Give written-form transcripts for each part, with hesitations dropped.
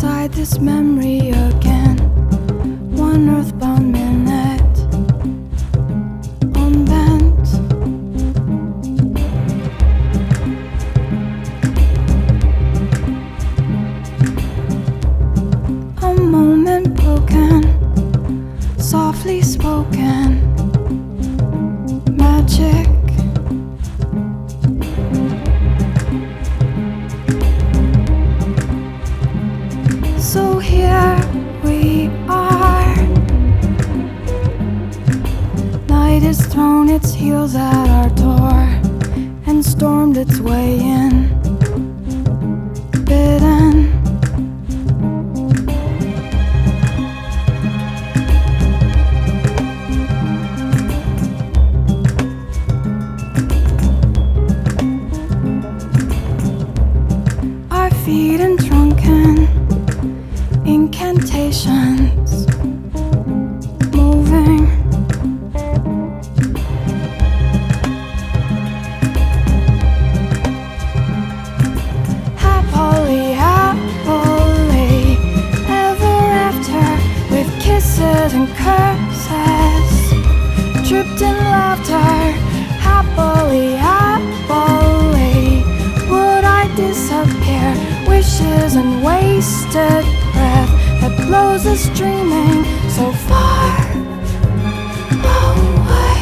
inside this memory again. One earthbound minute unbent. A moment broken, softly spoken, magic. So here we are. Night has thrown its heels at our door and stormed its way in, bidden. Our feet in drunken incantations, moving. Happily, happily, ever after, with kisses and curses, dripped in laughter. Happily, happily, would I disappear? Wishes and wasted breath that blows us dreaming so far away.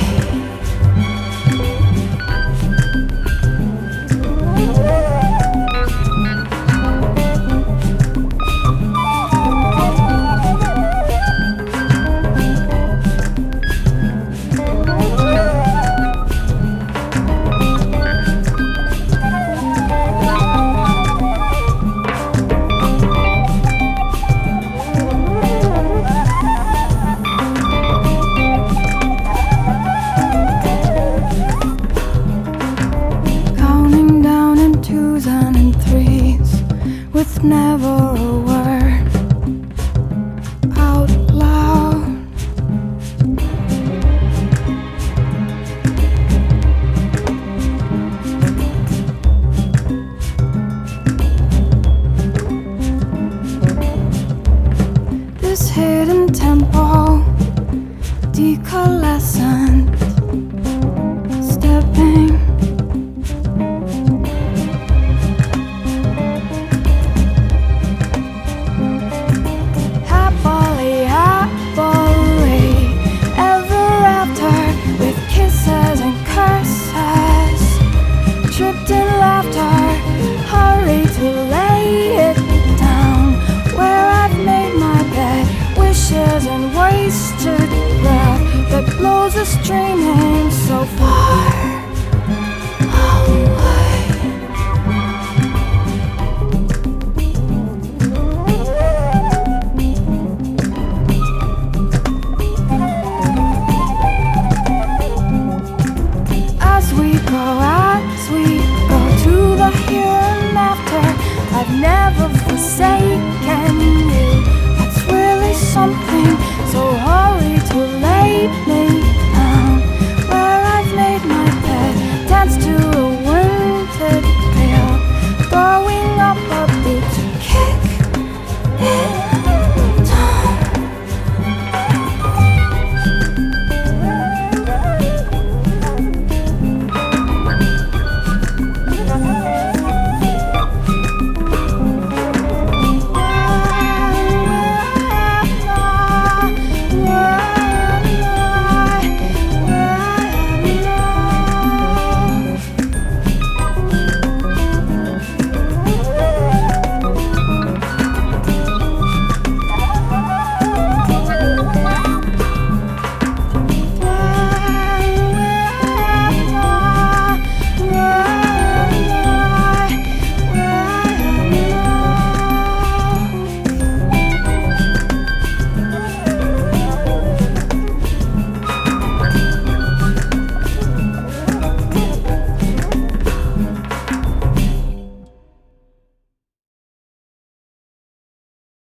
With never a word out loud. This hidden tempo, decoalescent, stepping. Tripped in laughter, hurry to lay it down where I've made my bed. Wishes and wasted breath that blows us dreaming so far away. As we go to the here and after, I've never forsaken you. That's really something.